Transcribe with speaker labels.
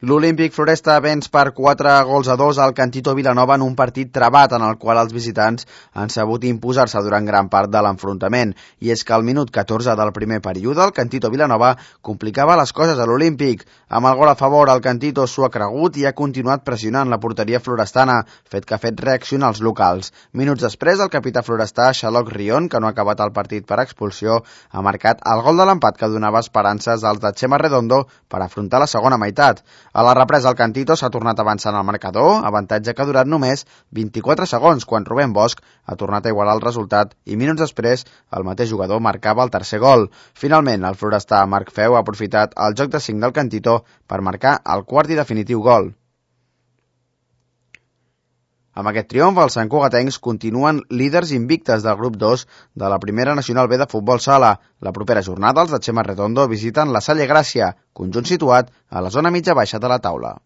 Speaker 1: L'Olímpic Floresta venç per 4-2 al Cantito Vilanova en un partit trabat en el qual els visitants han sabut imposar-se durant gran part de l'enfrontament. I és que al minut 14 del primer període el Cantito Vilanova complicava les coses a l'Olímpic. Amb el gol a favor, el Cantito s'ho ha cregut i ha continuat pressionant la porteria florestana, fet que ha fet reaccionar els locals. Minuts després, el capità florestà, Xaloc Rion, que no ha acabat el partit per expulsió, ha marcat el gol de l'empat que donava esperances als de Chema Redondo per afrontar la segona meitat. A la represa, el Cantito s'ha tornat avançant al marcador, avantatge que ha durat només 24 segons, quan Rubén Bosch ha tornat a igualar el resultat i minuts després el mateix jugador marcava el tercer gol. Finalment, el florestà Marc Feu ha aprofitat el joc de 5 del Cantito per marcar el quart i definitiu gol. Amb aquest triomf, els santcugatencs continuen líders invictes del grup 2 de la Primera Nacional B de Futbol Sala. La propera jornada, els de Chema Redondo visiten la Salle Gràcia, conjunt situat a la zona mitja baixa de la taula.